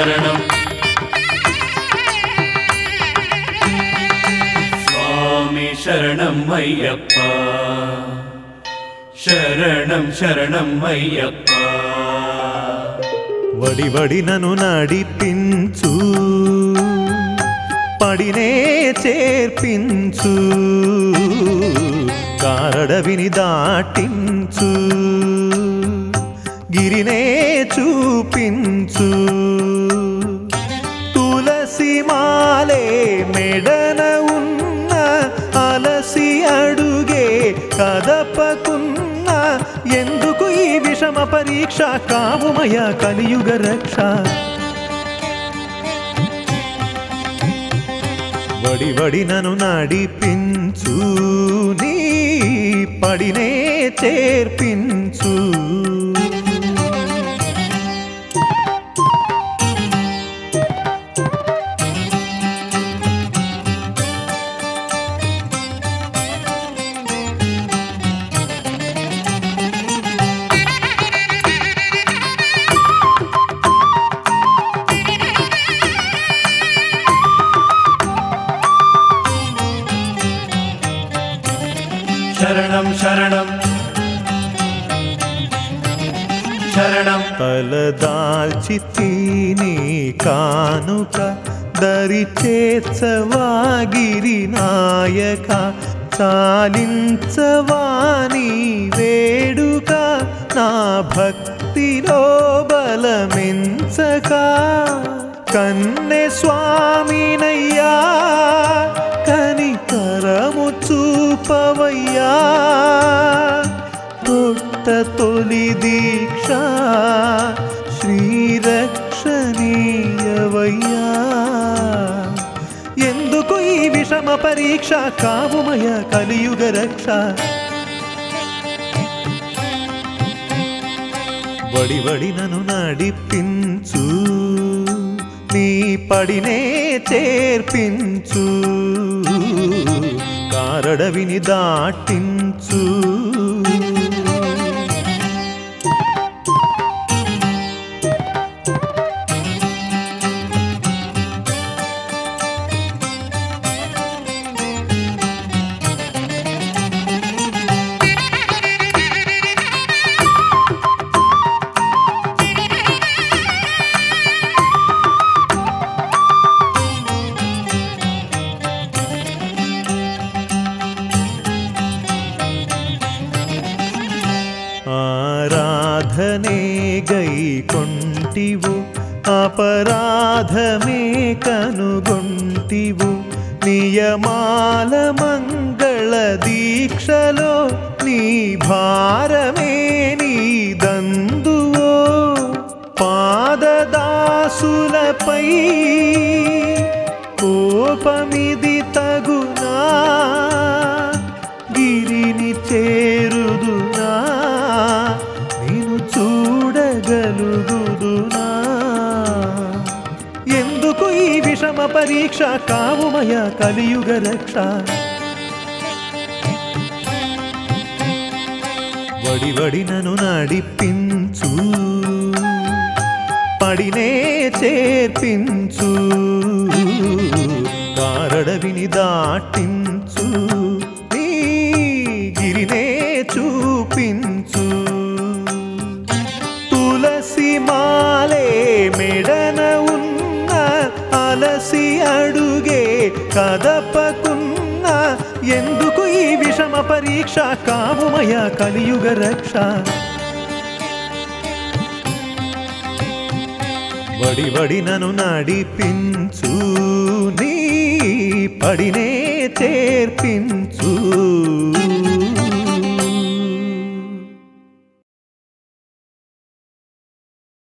శరణం స్వామి శరణం అయ్యప్ప శరణం శరణం అయ్యప్ప వడి వడి నను నడిపించు పడినే చేర్పించు కారడవిని దాటించు గిరినే చూపించు తులసి మాలే మెడన ఉన్న అలసి అడుగే కదపకున్న ఎందుకు ఈ విషమ పరీక్ష కావుమయ కలియుగ రక్ష వడి వడి నను నడిపించు నీ పడినే చేర్పించు శరణం శరణం శరణం తలదాల్చి తిని కానుక దరి చేర్చవాగిరి నాయక చాలించవాని వేడుక నా భక్తిలో బలమెంచక కన్నె స్వామినయ్యా కనికరము చూపవయ్యా తొట్ట తొలి దీక్ష శ్రీరక్షణీయవయ్యా ఎందుకు ఈ విషమ పరీక్ష కావుమయ కలియుగ రక్ష వడి వడి నను నడిపించు నీ పడినే చేర్పించు కారడవిని దాటించు ఆరాధనే గైకొంటివు అపరాధమే కనుగొంటివు నియమాల మంగళ దీక్షలో నీ భారమే నీ దందువో పాదదాసులపై కోపమిది తగునా గిరిని చేరుదునా నేను చూడగలుగుదునా ఎందుకు ఈ విషమ పరీక్ష కావుమయ కలియుగ రక్ష వడి వడి నను నడిపించు పడినే చేర్పించు కారడవిని దాటించు నీ గిరినే చూపించు తులసి మాలే మెడన ఉన్న అలసి అడుగే కదపకున్న ఎందుకు ఈ విషమ పరీక్ష కావుమయ కలియుగ రక్ష వడి వడి నను నడిపించు నీ పడినే చేర్పించు